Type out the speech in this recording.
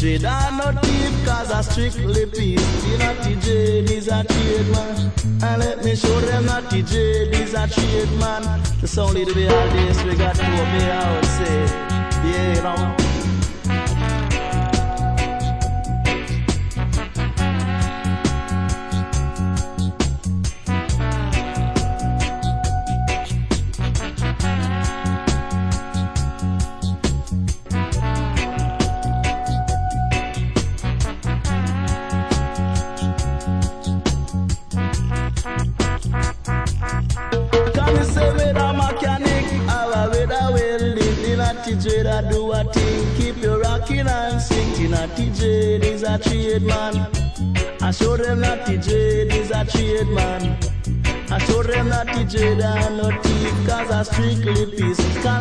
trade and no thief, cause I strictly peace. The Natty Dread is a trade man, and let me show them Natty Dread is a trade man. It's only the way all this we got to obey, I would say. Yeah, you know. Dread, I do a thing, keep you rocking and sing. Natty Dread is a trade man. I show them Natty Dread is a trade man. I show them Natty Dread and no thief, cause I strictly peace.